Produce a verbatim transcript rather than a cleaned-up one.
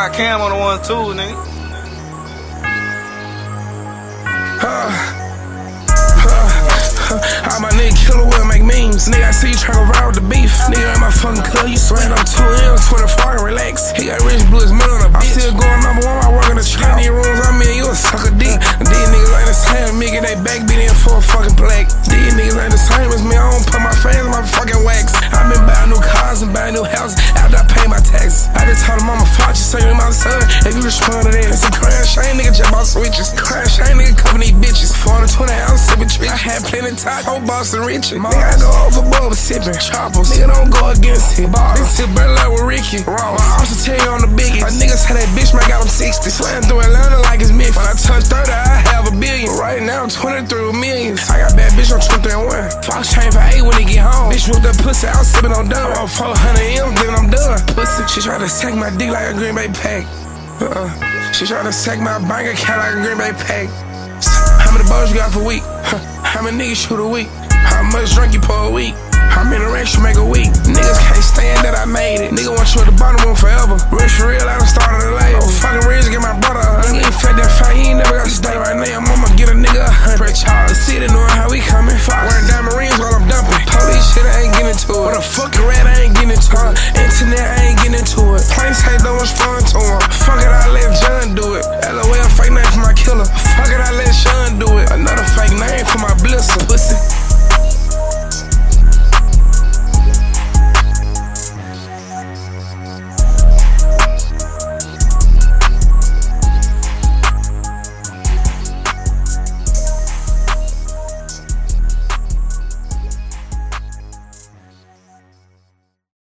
got Cam on the one too, nigga. Uh, uh, all my nigga killer will make memes. Nigga, I see you tryna viral with the beef. Nigga, in my fucking club, you sweat on two M's, twenty-four and relax. He got rich, blew his money on a bitch. I'm still going number one, I work in the trap. These rooms I'm in, you a sucker dick. These niggas ain't the same, nigga, they back beating for a fucking black. These niggas ain't the same as me, I don't put my fans in my fucking wax. I been buying new cars and buying new houses after I pay my taxes. I just told him I'ma fuck you, so you my son. If you respond to that, it's a crash, I ain't nigga jump off switches. Crash, I ain't nigga cover these bitches. forty, twenty ounces sipping trees. I had plenty of time, whole Boston Richard. Nigga, I go overboard with sipping choppers. Nigga, don't go against it. This shit better like with Ricky Ross. I also tell you on the biggest. My niggas say that bitch man got him sixty. Sweating through Atlanta like it's Memphis. When I touch thirty, I have a billion. Right now, I'm twenty-three with millions. I got bad bitch on twenty-three and one. Fox chain for eight when he get home. Bitch with that pussy, I'm sipping on done. I'm on four hundred M's, then I'm done. Pussy, she try to sack my dick like a Green Bay pack. Uh-uh. She try to sack my bank account like a Green Bay pack. How many balls you got for a week? Huh. How many niggas shoot a week? How much drink you pour a week? How many racks you make a week? Niggas can't stand that I made it. Nigga want you at the bottom room forever. Rich for real, I done started a label. Oh, fucking rich, get my brother a hundred. Nigga ain't fed that fat, he ain't never got to stay right now. Mama get a nigga a hundred. Pray Charles, the city knowing how we coming. Wearing